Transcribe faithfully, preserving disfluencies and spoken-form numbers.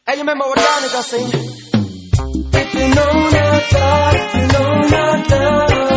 Hey, you remember what Danica sing? If you know not God, if you know not God.